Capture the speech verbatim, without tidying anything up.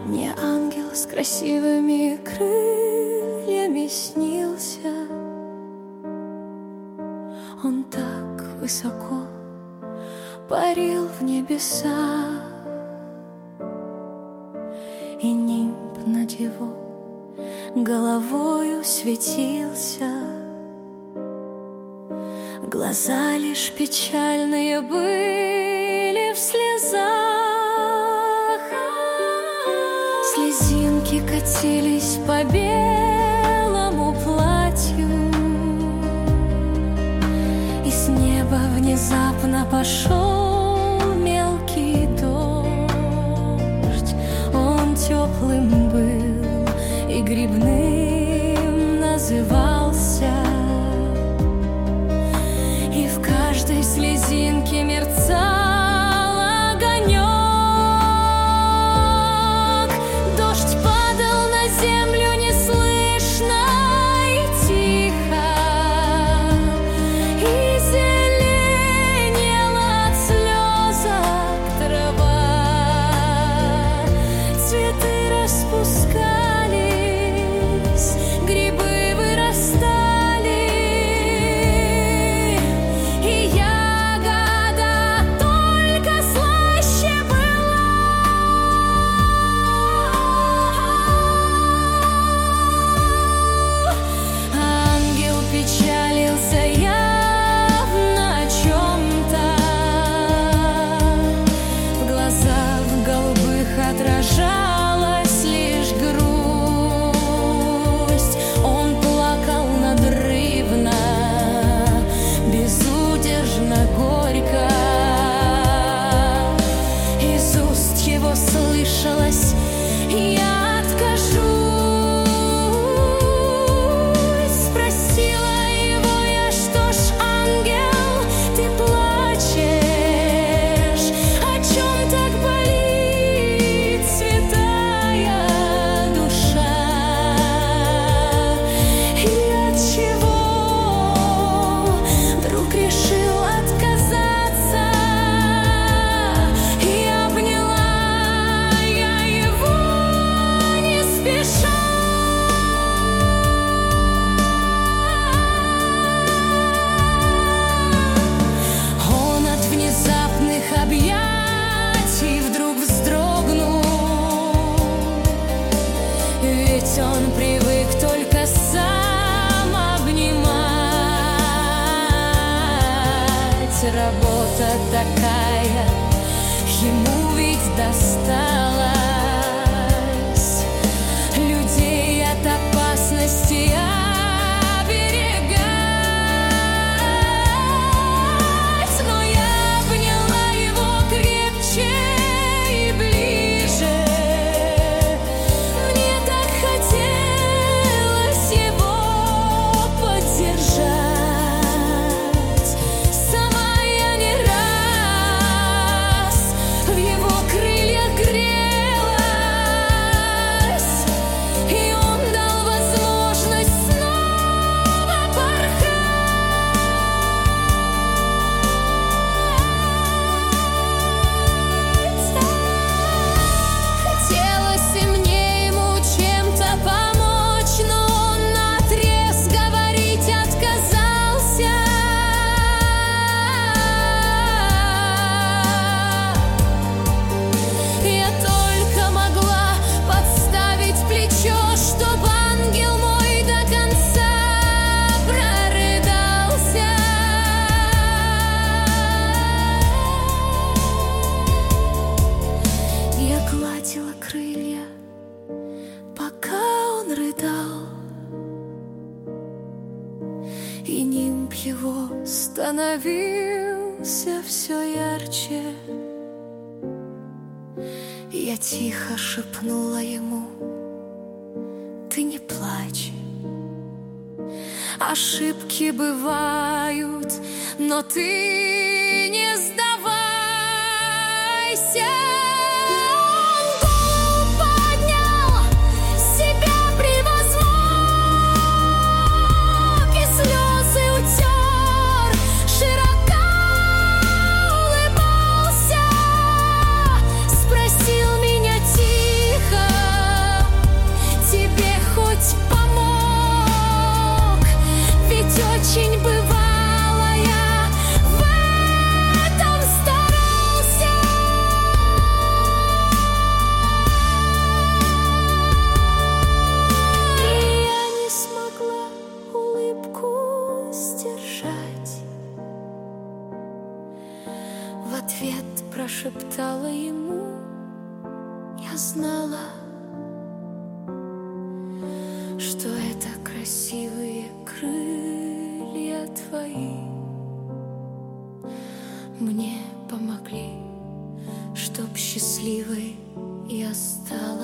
Мне ангел с красивыми крыльями снился. Он так высоко парил в небесах, и нимб над его головою светился. Глаза лишь печальные были в слезах, слезинки катились по белому платью, и с неба внезапно пошел мелкий дождь. Он теплым был и грибным назывался, и в каждой слезинке мерцал огонек. Дождь падал на землю неслышно и тихо, и зеленела от слезок трава. Цветы распускались, грибы вырастали, и ягода только слаще была. Ангел печалился явно о чем-то, в глазах голубых отражалась лишь грусть. Он плакал надрывно, безудержно горько. Из уст его слышалось: «Я откажусь». Спросила его я: «Что ж, ангел, ты плачешь? О чем так болит святая душа? И от чего вдруг решил отказаться?» И обняла я его не спеша. Он от внезапных объятий вдруг вздрогнул, ведь он привык только сам обнимать. Работа такая ему ведь досталась, людей от опасности оберегать. Но я обняла его крепче и ближе, мне так хотелось его поддержать. Сама я не раз в его крыльях грелась, и он дал возможность снова порхать. Хотелось и мне ему чем-то помочь, но он наотрез говорить отказался. Я только могла подставить плечо, чтоб ангел мой до конца прорыдался. Я гладила крылья, пока он рыдал, и нимб его становился все ярче. Я тихо шепнула ему: «Ты не плачь, ошибки бывают, но ты не сдавайся». Он голову поднял, себя превозмог, и слезы утер, широко улыбался. Спросил меня тихо: твои мне помогли, чтоб счастливой я стала.